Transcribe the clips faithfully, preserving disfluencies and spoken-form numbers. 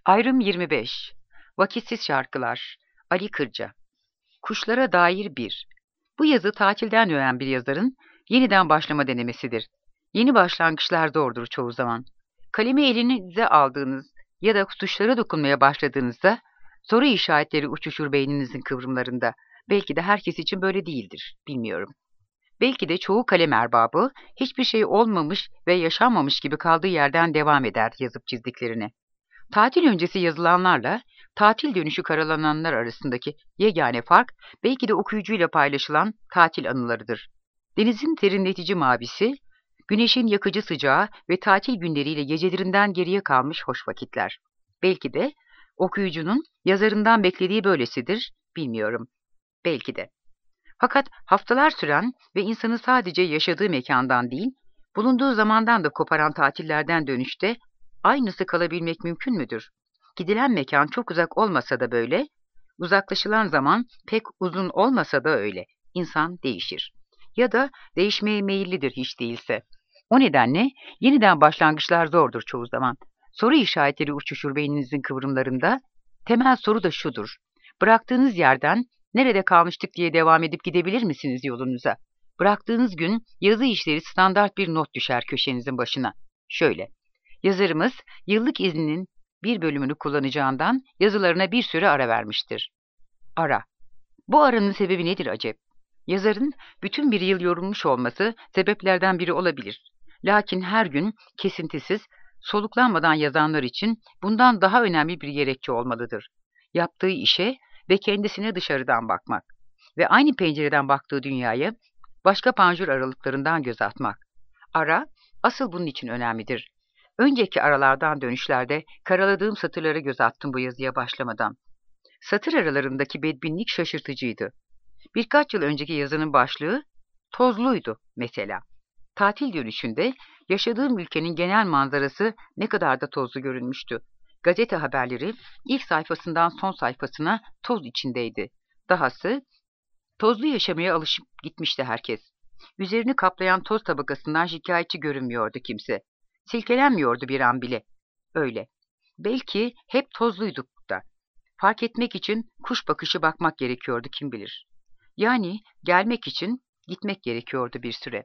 Ayrım yirmi beş. Vakitsiz şarkılar. Ali Kırca. Kuşlara dair bir. Bu yazı tatilden dönen bir yazarın yeniden başlama denemesidir. Yeni başlangıçlar zordur çoğu zaman. Kalemi elinize aldığınız ya da tuşlara dokunmaya başladığınızda soru işaretleri uçuşur beyninizin kıvrımlarında. Belki de herkes için böyle değildir, bilmiyorum. Belki de çoğu kalem erbabı hiçbir şey olmamış ve yaşanmamış gibi kaldığı yerden devam eder yazıp çizdiklerine. Tatil öncesi yazılanlarla tatil dönüşü karalananlar arasındaki yegane fark belki de okuyucuyla paylaşılan tatil anılarıdır. Denizin serinletici mavisi, güneşin yakıcı sıcağı ve tatil günleriyle gecelerinden geriye kalmış hoş vakitler. Belki de okuyucunun yazarından beklediği böylesidir, bilmiyorum. Belki de. Fakat haftalar süren ve insanı sadece yaşadığı mekandan değil, bulunduğu zamandan da koparan tatillerden dönüşte aynısı kalabilmek mümkün müdür? Gidilen mekan çok uzak olmasa da böyle, uzaklaşılan zaman pek uzun olmasa da öyle. İnsan değişir. Ya da değişmeye meyillidir hiç değilse. O nedenle yeniden başlangıçlar zordur çoğu zaman. Soru işaretleri uçuşur beyninizin kıvrımlarında. Temel soru da şudur. Bıraktığınız yerden nerede kalmıştık diye devam edip gidebilir misiniz yolunuza? Bıraktığınız gün yazı işleri standart bir not düşer köşenizin başına. Şöyle. Yazarımız yıllık izninin bir bölümünü kullanacağından yazılarına bir süre ara vermiştir. Ara. Bu aranın sebebi nedir acep? Yazarın bütün bir yıl yorulmuş olması sebeplerden biri olabilir. Lakin her gün kesintisiz, soluklanmadan yazanlar için bundan daha önemli bir gerekçe olmalıdır. Yaptığı işe ve kendisine dışarıdan bakmak ve aynı pencereden baktığı dünyaya başka panjur aralıklarından göz atmak. Ara, asıl bunun için önemlidir. Önceki aralardan dönüşlerde karaladığım satırlara göz attım bu yazıya başlamadan. Satır aralarındaki bedbinlik şaşırtıcıydı. Birkaç yıl önceki yazının başlığı tozluydu mesela. Tatil dönüşünde yaşadığım ülkenin genel manzarası ne kadar da tozlu görünmüştü. Gazete haberleri ilk sayfasından son sayfasına toz içindeydi. Dahası tozlu yaşamaya alışıp gitmişti herkes. Üzerini kaplayan toz tabakasından şikayetçi görünmüyordu kimse. Silkelenmiyordu bir an bile. Öyle. Belki hep tozluyduk da. Fark etmek için kuş bakışı bakmak gerekiyordu kim bilir. Yani gelmek için gitmek gerekiyordu bir süre.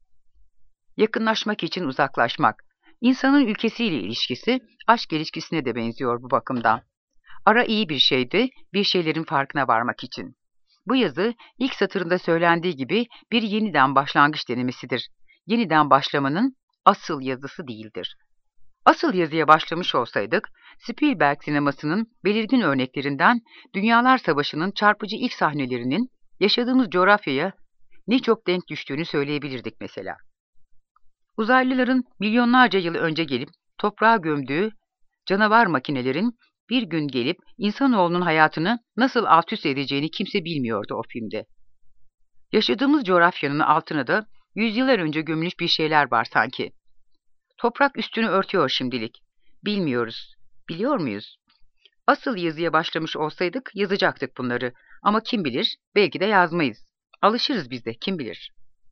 Yakınlaşmak için uzaklaşmak. İnsanın ülkesiyle ilişkisi aşk ilişkisine de benziyor bu bakımdan. Ara iyi bir şeydi, bir şeylerin farkına varmak için. Bu yazı ilk satırında söylendiği gibi bir yeniden başlangıç denemesidir. Yeniden başlamanın asıl yazısı değildir. Asıl yazıya başlamış olsaydık, Spielberg sinemasının belirgin örneklerinden Dünyalar Savaşı'nın çarpıcı ilk sahnelerinin yaşadığımız coğrafyaya ne çok denk düştüğünü söyleyebilirdik mesela. Uzaylıların milyonlarca yıl önce gelip toprağa gömdüğü canavar makinelerin bir gün gelip insanoğlunun hayatını nasıl alt üst edeceğini kimse bilmiyordu o filmde. Yaşadığımız coğrafyanın altına da yüzyıllar önce gömülmüş bir şeyler var sanki. Toprak üstünü örtüyor şimdilik. Bilmiyoruz. Biliyor muyuz? Asıl yazıya başlamış olsaydık yazacaktık bunları. Ama kim bilir, belki de yazmayız. Alışırız biz de, kim bilir.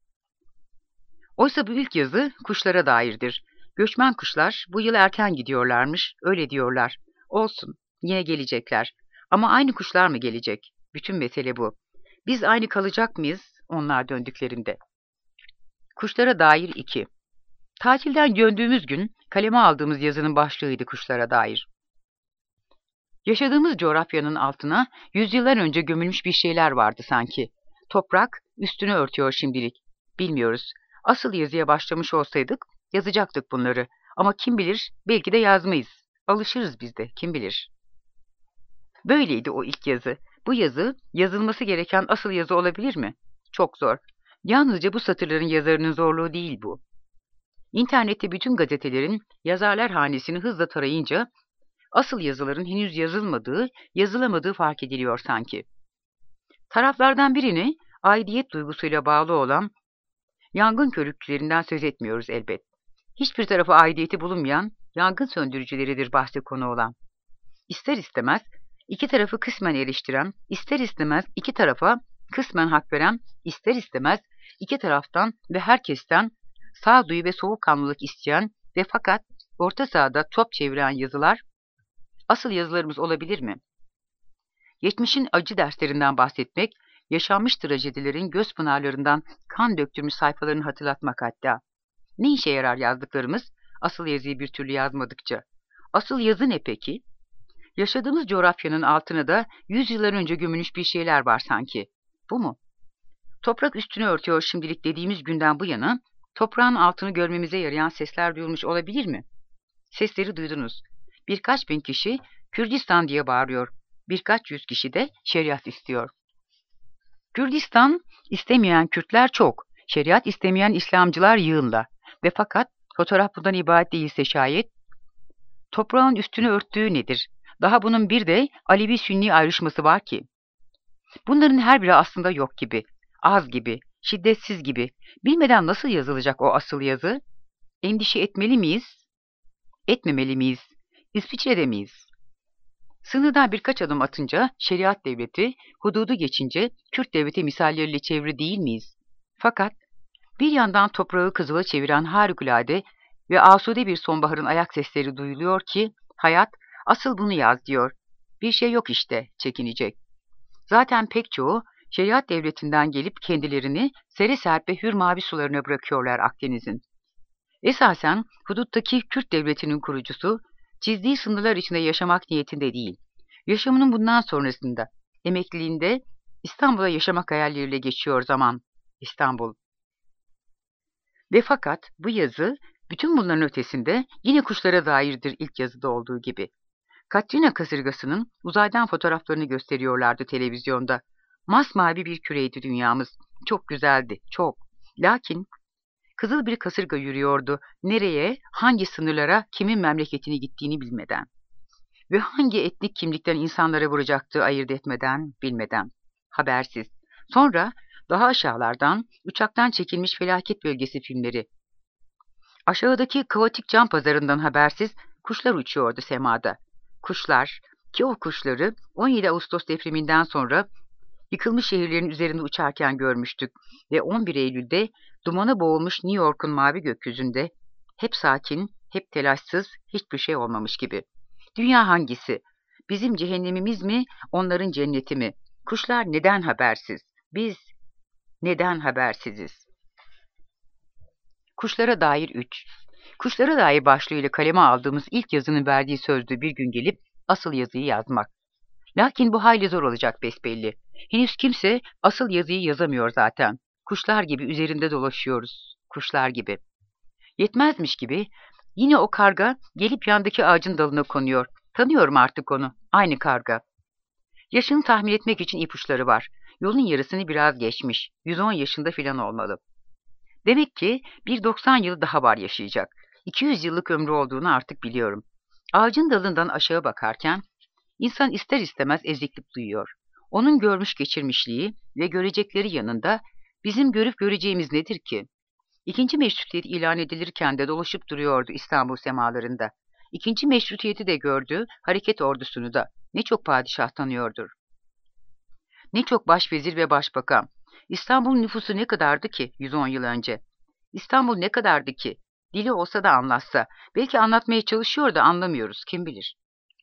Oysa bu ilk yazı kuşlara dairdir. Göçmen kuşlar bu yıl erken gidiyorlarmış, öyle diyorlar. Olsun, yine gelecekler. Ama aynı kuşlar mı gelecek? Bütün mesele bu. Biz aynı kalacak mıyız onlar döndüklerinde? Kuşlara dair iki. Tatilden döndüğümüz gün kaleme aldığımız yazının başlığıydı kuşlara dair. Yaşadığımız coğrafyanın altına yüzyıllar önce gömülmüş bir şeyler vardı sanki. Toprak üstünü örtüyor şimdilik. Bilmiyoruz. Asıl yazıya başlamış olsaydık yazacaktık bunları. Ama kim bilir, belki de yazmayız. Alışırız biz de, kim bilir. Böyleydi o ilk yazı. Bu yazı yazılması gereken asıl yazı olabilir mi? Çok zor. Yalnızca bu satırların yazarının zorluğu değil bu. İnternette bütün gazetelerin yazarlar hanesini hızla tarayınca asıl yazıların henüz yazılmadığı, yazılamadığı fark ediliyor sanki. Taraflardan birini aidiyet duygusuyla bağlı olan yangın körüklerinden söz etmiyoruz elbet. Hiçbir tarafa aidiyeti bulunmayan yangın söndürücüleridir bahsi konu olan. İster istemez iki tarafı kısmen eleştiren, ister istemez iki tarafa kısmen hak veren, ister istemez iki taraftan ve herkesten sağduyu ve soğukkanlılık isteyen ve fakat orta sahada top çeviren yazılar asıl yazılarımız olabilir mi? Geçmişin acı derslerinden bahsetmek, yaşanmış trajedilerin göz pınarlarından kan döktürmüş sayfalarını hatırlatmak hatta. Ne işe yarar yazdıklarımız, asıl yazıyı bir türlü yazmadıkça? Asıl yazı ne peki? Yaşadığımız coğrafyanın altına da yüzyıllar önce gömülmüş bir şeyler var sanki. Bu mu? Toprak üstünü örtüyor şimdilik dediğimiz günden bu yana, toprağın altını görmemize yarayan sesler duyulmuş olabilir mi? Sesleri duydunuz. Birkaç bin kişi Kürdistan diye bağırıyor. Birkaç yüz kişi de şeriat istiyor. Kürdistan istemeyen Kürtler çok. Şeriat istemeyen İslamcılar yığınla. Ve fakat fotoğraf bundan ibaret değilse şayet, toprağın üstünü örttüğü nedir? Daha bunun bir de Alevi-Sünni ayrışması var ki. Bunların her biri aslında yok gibi, az gibi, şiddetsiz gibi. Bilmeden nasıl yazılacak o asıl yazı? Endişe etmeli miyiz? Etmemeli miyiz? İsviçre'de miyiz? Sınırdan birkaç adım atınca şeriat devleti, hududu geçince Kürt devleti misalleriyle çeviri değil miyiz? Fakat bir yandan toprağı kızıla çeviren harikulade ve asude bir sonbaharın ayak sesleri duyuluyor ki, hayat asıl bunu yaz diyor. Bir şey yok işte çekinecek. Zaten pek çoğu şeriat devletinden gelip kendilerini sere serpe hür mavi sularına bırakıyorlar Akdeniz'in. Esasen huduttaki Kürt devletinin kurucusu, çizdiği sınırlar içinde yaşamak niyetinde değil. Yaşamının bundan sonrasında, emekliliğinde İstanbul'a yaşamak hayalleriyle geçiyor zaman. İstanbul. Ve fakat bu yazı, bütün bunların ötesinde yine kuşlara dairdir ilk yazıda olduğu gibi. Katrina kasırgasının uzaydan fotoğraflarını gösteriyorlardı televizyonda. Masmavi bir küreydi dünyamız. Çok güzeldi, çok. Lakin kızıl bir kasırga yürüyordu. Nereye, hangi sınırlara, kimin memleketine gittiğini bilmeden. Ve hangi etnik kimlikten insanlara vuracaktı ayırt etmeden, bilmeden. Habersiz. Sonra daha aşağılardan uçaktan çekilmiş felaket bölgesi filmleri. Aşağıdaki kaotik cam pazarından habersiz kuşlar uçuyordu semada. Kuşlar, ki o kuşları on yedi Ağustos depreminden sonra yıkılmış şehirlerin üzerinde uçarken görmüştük ve on bir Eylül'de dumana boğulmuş New York'un mavi gökyüzünde hep sakin, hep telaşsız, hiçbir şey olmamış gibi. Dünya hangisi? Bizim cehennemimiz mi, onların cenneti mi? Kuşlar neden habersiz? Biz neden habersiziz? Kuşlara dair üç. Kuşlara dair başlığıyla kaleme aldığımız ilk yazının verdiği sözde bir gün gelip asıl yazıyı yazmak. Lakin bu hayli zor olacak besbelli. Henüz kimse asıl yazıyı yazamıyor zaten. Kuşlar gibi üzerinde dolaşıyoruz. Kuşlar gibi. Yetmezmiş gibi yine o karga gelip yandaki ağacın dalına konuyor. Tanıyorum artık onu. Aynı karga. Yaşını tahmin etmek için ipuçları var. Yolun yarısını biraz geçmiş. yüz on yaşında filan olmalı. Demek ki bir doksan yıl daha var yaşayacak. iki yüz yıllık ömrü olduğunu artık biliyorum. Ağacın dalından aşağı bakarken İnsan ister istemez eziklik duyuyor. Onun görmüş geçirmişliği ve görecekleri yanında bizim görüp göreceğimiz nedir ki? İkinci meşrutiyet ilan edilirken de dolaşıp duruyordu İstanbul semalarında. İkinci meşrutiyeti de gördü, hareket ordusunu da. Ne çok padişah tanıyordur. Ne çok başvezir ve başbakan. İstanbul'un nüfusu ne kadardı ki yüz on yıl önce? İstanbul ne kadardı ki? Dili olsa da anlatsa. Belki anlatmaya çalışıyor da anlamıyoruz, kim bilir.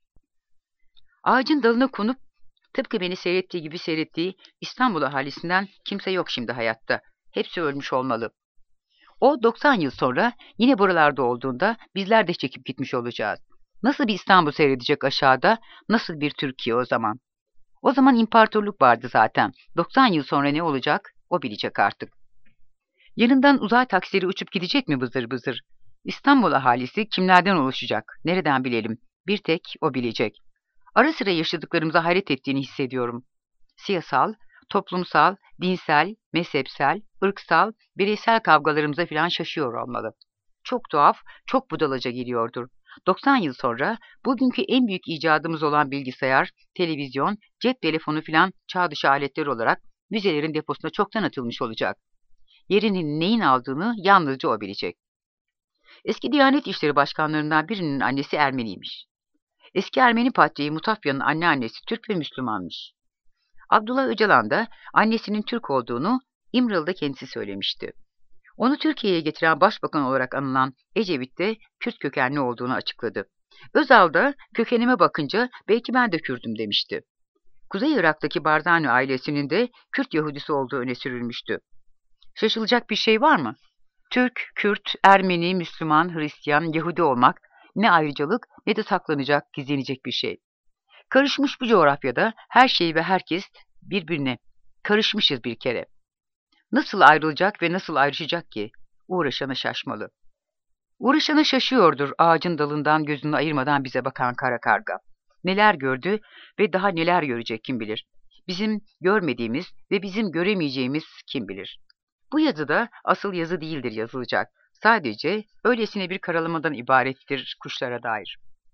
Ağacın dalına konup tıpkı beni seyrettiği gibi seyrettiği İstanbul ahalisinden kimse yok şimdi hayatta. Hepsi ölmüş olmalı. O doksan yıl sonra yine buralarda olduğunda bizler de çekip gitmiş olacağız. Nasıl bir İstanbul seyredecek aşağıda, nasıl bir Türkiye o zaman? O zaman imparatorluk vardı zaten. doksan yıl sonra ne olacak o bilecek artık. Yanından uzay taksileri uçup gidecek mi bızır bızır? İstanbul ahalisi kimlerden oluşacak? Nereden bilelim? Bir tek o bilecek. Ara sıra yaşadıklarımıza hayret ettiğini hissediyorum. Siyasal, toplumsal, dinsel, mezhepsel, ırksal, bireysel kavgalarımıza filan şaşıyor olmalı. Çok tuhaf, çok budalaca geliyordur. doksan yıl sonra bugünkü en büyük icadımız olan bilgisayar, televizyon, cep telefonu filan çağ dışı aletler olarak müzelerin deposuna çoktan atılmış olacak. Yerinin neyin aldığını yalnızca o bilecek. Eski Diyanet İşleri Başkanlarından birinin annesi Ermeniymiş. Eski Ermeni patriği Mutafya'nın anneannesi Türk ve Müslümanmış. Abdullah Öcalan da annesinin Türk olduğunu İmralı'da kendisi söylemişti. Onu Türkiye'ye getiren başbakan olarak anılan Ecevit de Kürt kökenli olduğunu açıkladı. Özal da kökenime bakınca belki ben de Kürt'üm demişti. Kuzey Irak'taki Barzani ailesinin de Kürt Yahudisi olduğu öne sürülmüştü. Şaşılacak bir şey var mı? Türk, Kürt, Ermeni, Müslüman, Hristiyan, Yahudi olmak ne ayrıcalık ne de saklanacak, gizlenecek bir şey. Karışmış bu coğrafyada her şey ve herkes birbirine. Karışmışız bir kere. Nasıl ayrılacak ve nasıl ayrışacak ki? Uğraşana şaşmalı. Uğraşana şaşıyordur ağacın dalından gözünü ayırmadan bize bakan kara karga. Neler gördü ve daha neler görecek kim bilir. Bizim görmediğimiz ve bizim göremeyeceğimiz kim bilir. Bu yazıda asıl yazı değildir yazılacak. Sadece öylesine bir karalamadan ibarettir kuşlara dair.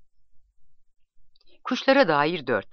Kuşlara dair dört.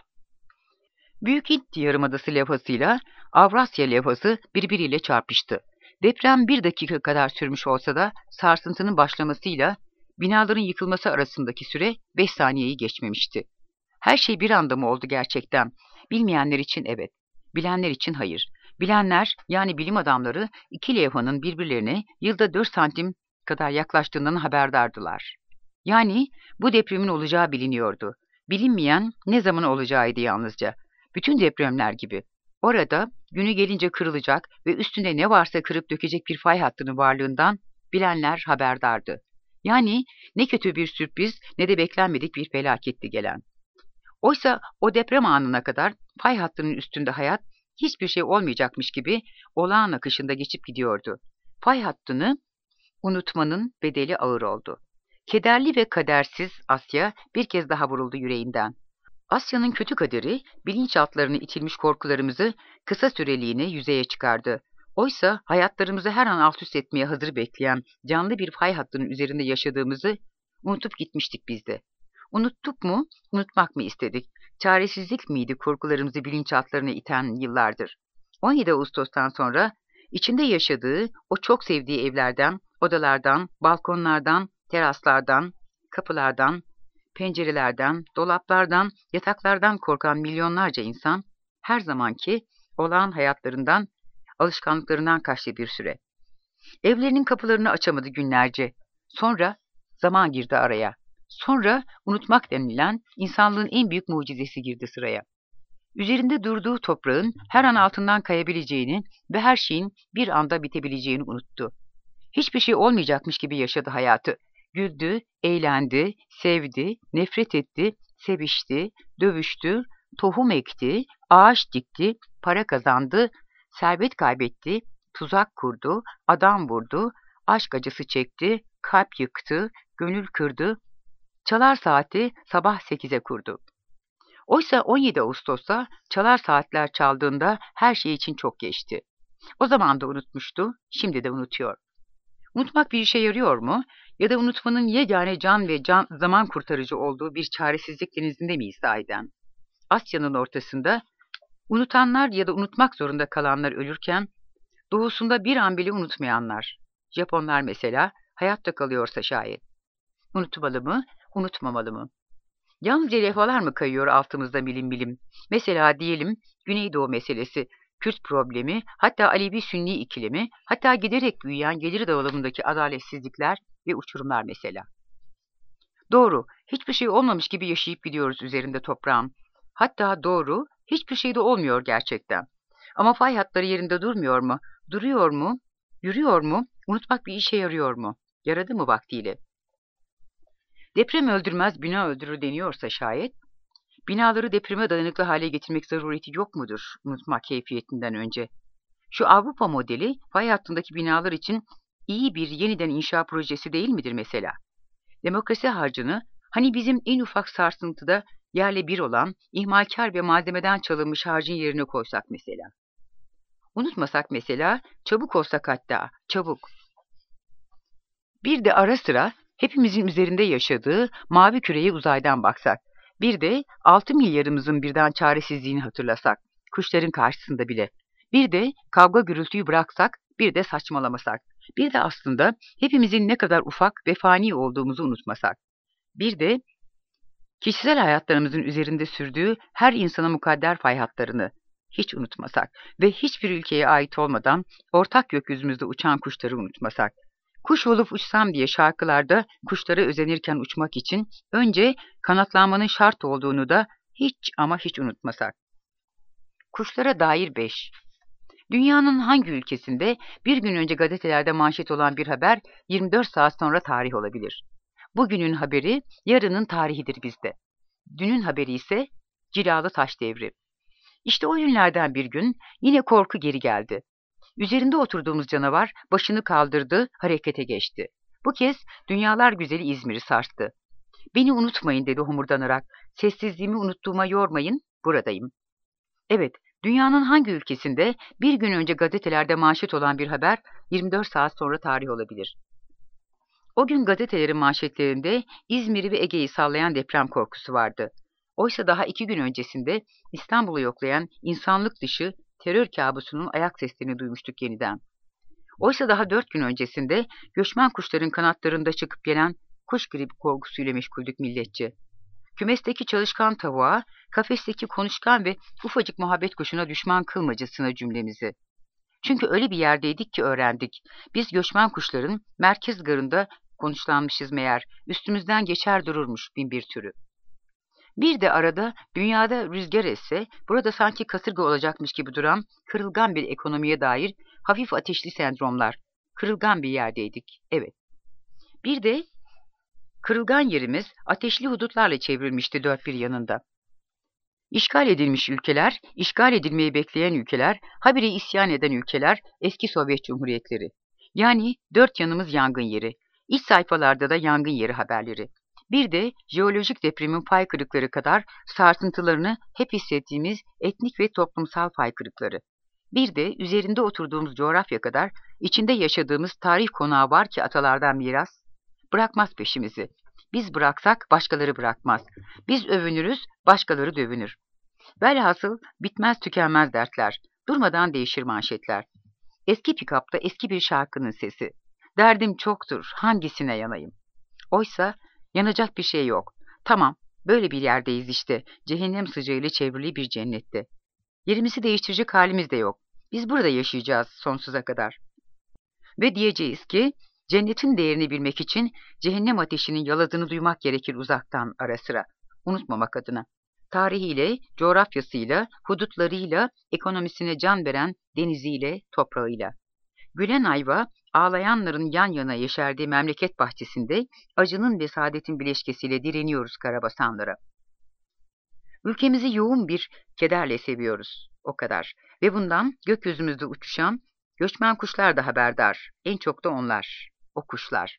Büyük Hint Yarımadası levhasıyla Avrasya levhası birbiriyle çarpıştı. Deprem bir dakika kadar sürmüş olsa da sarsıntının başlamasıyla binaların yıkılması arasındaki süre beş saniyeyi geçmemişti. Her şey bir anda mı oldu gerçekten? Bilmeyenler için evet, bilenler için hayır. Bilenler, yani bilim adamları, iki levhanın birbirlerine yılda dört santim kadar yaklaştığından haberdardılar. Yani bu depremin olacağı biliniyordu. Bilinmeyen ne zaman olacağıydı yalnızca. Bütün depremler gibi. Orada günü gelince kırılacak ve üstünde ne varsa kırıp dökecek bir fay hattının varlığından bilenler haberdardı. Yani ne kötü bir sürpriz ne de beklenmedik bir felaketti gelen. Oysa o deprem anına kadar fay hattının üstünde hayat hiçbir şey olmayacakmış gibi olağan akışında geçip gidiyordu. Fay hattını unutmanın bedeli ağır oldu. Kederli ve kadersiz Asya bir kez daha vuruldu yüreğinden. Asya'nın kötü kaderi bilinçaltlarını itilmiş korkularımızı kısa süreliğine yüzeye çıkardı. Oysa hayatlarımızı her an alt üst etmeye hazır bekleyen canlı bir fay hattının üzerinde yaşadığımızı unutup gitmiştik biz de. Unuttuk mu, unutmak mı istedik? Çaresizlik miydi korkularımızı bilinçaltlarına iten yıllardır? on yedi Ağustos'tan sonra içinde yaşadığı o çok sevdiği evlerden, odalardan, balkonlardan, teraslardan, kapılardan, pencerelerden, dolaplardan, yataklardan korkan milyonlarca insan her zamanki olağan hayatlarından, alışkanlıklarından kaçtı bir süre. Evlerinin kapılarını açamadı günlerce. Sonra zaman girdi araya. Sonra unutmak denilen insanlığın en büyük mucizesi girdi sıraya. Üzerinde durduğu toprağın her an altından kayabileceğini ve her şeyin bir anda bitebileceğini unuttu. Hiçbir şey olmayacakmış gibi yaşadı hayatı. Güldü, eğlendi, sevdi, nefret etti, sevişti, dövüştü, tohum ekti, ağaç dikti, para kazandı, servet kaybetti, tuzak kurdu, adam vurdu, aşk acısı çekti, kalp yıktı, gönül kırdı, çalar saati sabah sekize kurdu. Oysa on yedi Ağustos'ta çalar saatler çaldığında her şey için çok geçti. O zaman da unutmuştu, şimdi de unutuyor. Unutmak bir işe yarıyor mu? Ya da unutmanın yegane can ve can, zaman kurtarıcı olduğu bir çaresizlik denizinde miyiz sahiden? Asya'nın ortasında unutanlar ya da unutmak zorunda kalanlar ölürken, doğusunda bir an bile unutmayanlar. Japonlar mesela hayatta kalıyorsa şayet. Unutmalı mı, unutmamalı mı? Yalnızca levhalar mı kayıyor altımızda milim milim? Mesela diyelim Güneydoğu meselesi, Kürt problemi, hatta Alevi-Sünni ikilemi, hatta giderek büyüyen gelir dağılımındaki adaletsizlikler ve uçurumlar mesela. Doğru, hiçbir şey olmamış gibi yaşayıp gidiyoruz üzerinde toprağın. Hatta doğru, hiçbir şey de olmuyor gerçekten. Ama fay hatları yerinde durmuyor mu? Duruyor mu? Yürüyor mu? Unutmak bir işe yarıyor mu? Yaradı mı vaktiyle? Deprem öldürmez, bina öldürür deniyorsa şayet, binaları depreme dayanıklı hale getirmek zarureti yok mudur unutmak keyfiyetinden önce? Şu Avrupa modeli fay hattındaki binalar için iyi bir yeniden inşa projesi değil midir mesela? Demokrasi harcını hani bizim en ufak sarsıntıda yerle bir olan ihmalkar ve malzemeden çalınmış harcın yerine koysak mesela. Unutmasak mesela, çabuk olsak hatta, çabuk. Bir de ara sıra hepimizin üzerinde yaşadığı mavi küreye uzaydan baksak. Bir de altı milyarımızın birden çaresizliğini hatırlasak, kuşların karşısında bile. Bir de kavga gürültüyü bıraksak, bir de saçmalamasak. Bir de aslında hepimizin ne kadar ufak ve fani olduğumuzu unutmasak. Bir de kişisel hayatlarımızın üzerinde sürdüğü her insana mukadder fay hatlarını hiç unutmasak ve hiçbir ülkeye ait olmadan ortak gökyüzümüzde uçan kuşları unutmasak. Kuş olup uçsam diye şarkılarda kuşlara özenirken uçmak için önce kanatlanmanın şart olduğunu da hiç ama hiç unutmasak. Kuşlara dair beş. Dünyanın hangi ülkesinde bir gün önce gazetelerde manşet olan bir haber yirmi dört saat sonra tarih olabilir? Bugünün haberi yarının tarihidir bizde. Dünün haberi ise cilalı taş devri. İşte o günlerden bir gün yine korku geri geldi. Üzerinde oturduğumuz canavar başını kaldırdı, harekete geçti. Bu kez dünyalar güzeli İzmir'i sarstı. Beni unutmayın dedi homurdanarak. Sessizliğimi unuttuğuma yormayın, buradayım. Evet, dünyanın hangi ülkesinde bir gün önce gazetelerde manşet olan bir haber yirmi dört saat sonra tarih olabilir? O gün gazetelerin manşetlerinde İzmir'i ve Ege'yi sallayan deprem korkusu vardı. Oysa daha iki gün öncesinde İstanbul'u yoklayan insanlık dışı terör kabusunun ayak seslerini duymuştuk yeniden. Oysa daha dört gün öncesinde göçmen kuşların kanatlarında çıkıp gelen kuş gribi korkusuyla meşguldük milletçe. Kümesteki çalışkan tavuğa, kafesteki konuşkan ve ufacık muhabbet kuşuna düşman kılmacasına cümlemizi. Çünkü öyle bir yerdeydik ki öğrendik. Biz göçmen kuşların merkez garında konuşlanmışız meğer, üstümüzden geçer dururmuş bin bir türü. Bir de arada dünyada rüzgar esse, burada sanki kasırga olacakmış gibi duran kırılgan bir ekonomiye dair hafif ateşli sendromlar. Kırılgan bir yerdeydik, evet. Bir de kırılgan yerimiz ateşli hudutlarla çevrilmişti dört bir yanında. İşgal edilmiş ülkeler, işgal edilmeyi bekleyen ülkeler, habire isyan eden ülkeler, eski Sovyet Cumhuriyetleri. Yani dört yanımız yangın yeri. İç sayfalarda da yangın yeri haberleri. Bir de jeolojik depremin fay kırıkları kadar sarsıntılarını hep hissettiğimiz etnik ve toplumsal fay kırıkları. Bir de üzerinde oturduğumuz coğrafya kadar içinde yaşadığımız tarih konağı var ki atalardan miras. Bırakmaz peşimizi. Biz bıraksak başkaları bırakmaz. Biz övünürüz, başkaları dövünür. Velhasıl bitmez tükenmez dertler. Durmadan değişir manşetler. Eski pikapta eski bir şarkının sesi. Derdim çoktur, hangisine yanayım? Oysa yanacak bir şey yok. Tamam, böyle bir yerdeyiz işte. Cehennem sıcağıyla çevrili bir cennette. Yerimizi değiştirecek halimiz de yok. Biz burada yaşayacağız sonsuza kadar. Ve diyeceğiz ki, cennetin değerini bilmek için cehennem ateşinin yaladığını duymak gerekir uzaktan ara sıra. Unutmamak adına. Tarihiyle, coğrafyasıyla, hudutlarıyla, ekonomisine can veren deniziyle, toprağıyla. Gülen ayva, ağlayanların yan yana yeşerdiği memleket bahçesinde acının ve saadetin bileşkesiyle direniyoruz karabasanlara. Ülkemizi yoğun bir kederle seviyoruz, o kadar. Ve bundan gökyüzümüzde uçuşan göçmen kuşlar da haberdar. En çok da onlar, o kuşlar.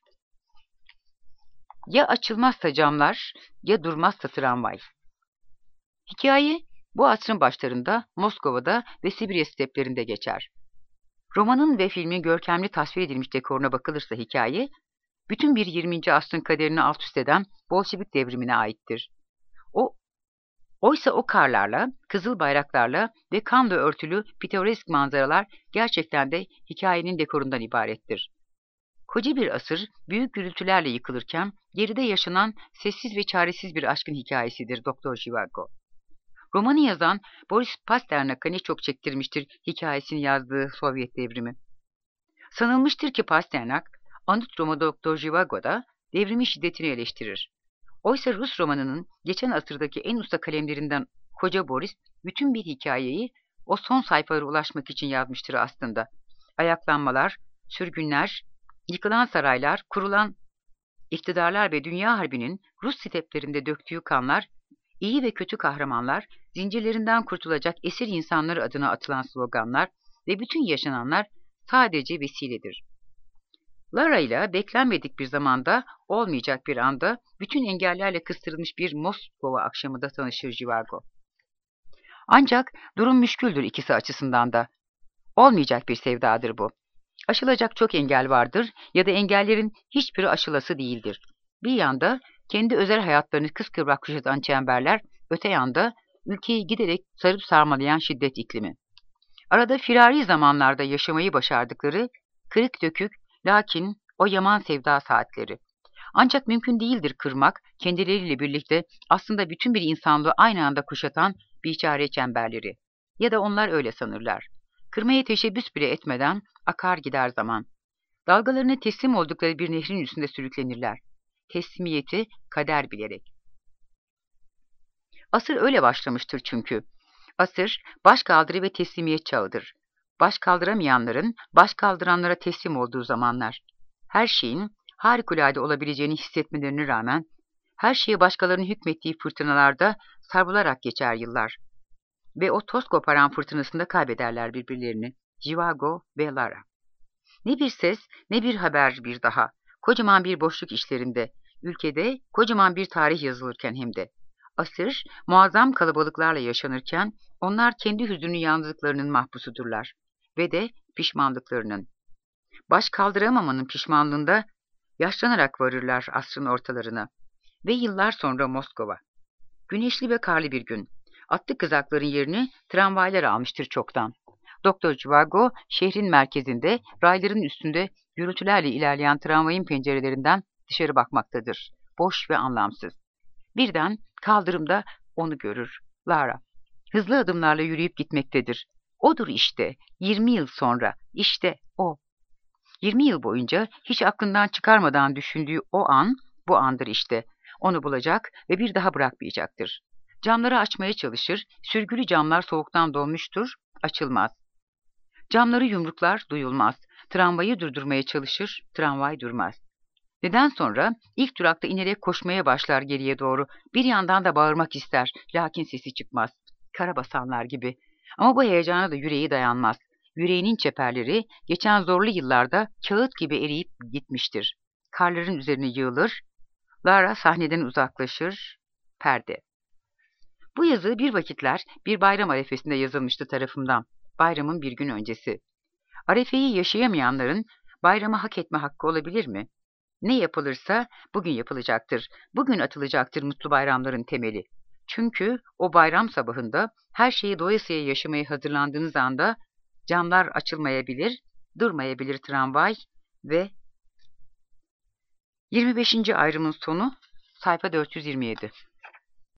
Ya açılmazsa camlar, ya durmazsa tramvay. Hikaye bu asrın başlarında Moskova'da ve Sibirya steplerinde geçer. Romanın ve filmin görkemli tasvir edilmiş dekoruna bakılırsa hikaye, bütün bir yirminci asrın kaderini alt üst eden Bolşevik devrimine aittir. O, oysa o karlarla, kızıl bayraklarla ve kanla örtülü pitoresk manzaralar gerçekten de hikayenin dekorundan ibarettir. Koca bir asır büyük gürültülerle yıkılırken geride yaşanan sessiz ve çaresiz bir aşkın hikayesidir Doktor Zhivago. Romanı yazan Boris Pasternak'a ne çok çektirmiştir hikayesini yazdığı Sovyet devrimi. Sanılmıştır ki Pasternak, Anıt Roma Doktor Zhivago'da devrimin şiddetini eleştirir. Oysa Rus romanının geçen asırdaki en usta kalemlerinden Koca Boris, bütün bir hikayeyi o son sayfalara ulaşmak için yazmıştır aslında. Ayaklanmalar, sürgünler, yıkılan saraylar, kurulan iktidarlar ve dünya harbinin Rus steplerinde döktüğü kanlar, iyi ve kötü kahramanlar, zincirlerinden kurtulacak esir insanlar adına atılan sloganlar ve bütün yaşananlar sadece vesiledir. Lara ile beklenmedik bir zamanda, olmayacak bir anda, bütün engellerle kıstırılmış bir Moskova akşamında tanışır Zhivago. Ancak durum müşküldür ikisi açısından da. Olmayacak bir sevdadır bu. Aşılacak çok engel vardır ya da engellerin hiçbiri aşılası değildir. Bir yanda kendi özel hayatlarını kıskıvrak kuşatan çemberler, öte yanda ülkeyi giderek sarıp sarmalayan şiddet iklimi. Arada firari zamanlarda yaşamayı başardıkları, kırık dökük, lakin o yaman sevda saatleri. Ancak mümkün değildir kırmak, kendileriyle birlikte aslında bütün bir insanlığı aynı anda kuşatan biçare çemberleri. Ya da onlar öyle sanırlar. Kırmaya teşebbüs bile etmeden akar gider zaman. Dalgalarına teslim oldukları bir nehrin üstünde sürüklenirler. Teslimiyeti kader bilerek. Asır öyle başlamıştır çünkü. Asır, başkaldırı ve teslimiyet çağıdır. Baş kaldıramayanların, baş kaldıranlara teslim olduğu zamanlar. Her şeyin harikulade olabileceğini hissetmelerine rağmen, her şeye başkalarının hükmettiği fırtınalarda savrularak geçer yıllar. Ve o toz koparan fırtınasında kaybederler birbirlerini. Jivago ve Lara. Ne bir ses, ne bir haber bir daha. Kocaman bir boşluk işlerinde. Ülkede kocaman bir tarih yazılırken hem de. Asır, muazzam kalabalıklarla yaşanırken, onlar kendi hüzünlü yalnızlıklarının mahpusudurlar. Ve de pişmanlıklarının. Baş kaldıramamanın pişmanlığında yaşlanarak varırlar asrın ortalarına. Ve yıllar sonra Moskova. Güneşli ve karlı bir gün. Atlı kızakların yerini tramvaylar almıştır çoktan. Doktor Zhivago şehrin merkezinde rayların üstünde gürültülerle ilerleyen tramvayın pencerelerinden dışarı bakmaktadır. Boş ve anlamsız. Birden kaldırımda onu görür. Lara. Hızlı adımlarla yürüyüp gitmektedir. Odur işte. Yirmi yıl sonra. İşte o. Yirmi yıl boyunca hiç aklından çıkarmadan düşündüğü o an, bu andır işte. Onu bulacak ve bir daha bırakmayacaktır. Camları açmaya çalışır, sürgülü camlar soğuktan donmuştur, açılmaz. Camları yumruklar, duyulmaz. Tramvayı durdurmaya çalışır, tramvay durmaz. Neden sonra ilk durakta inerek koşmaya başlar geriye doğru. Bir yandan da bağırmak ister, lakin sesi çıkmaz. Karabasanlar gibi. Ama bu heyecana da yüreği dayanmaz. Yüreğinin çeperleri geçen zorlu yıllarda kağıt gibi eriyip gitmiştir. Karların üzerine yığılır. Lara sahneden uzaklaşır. Perde. Bu yazı bir vakitler bir bayram arefesinde yazılmıştı tarafımdan. Bayramın bir gün öncesi. Arefeyi yaşayamayanların bayramı hak etme hakkı olabilir mi? Ne yapılırsa bugün yapılacaktır. Bugün atılacaktır mutlu bayramların temeli. Çünkü o bayram sabahında her şeyi doyasıya yaşamaya hazırlandığınız anda camlar açılmayabilir, durmayabilir tramvay ve yirmi beşinci ayrımın sonu sayfa dört yüz yirmi yedi.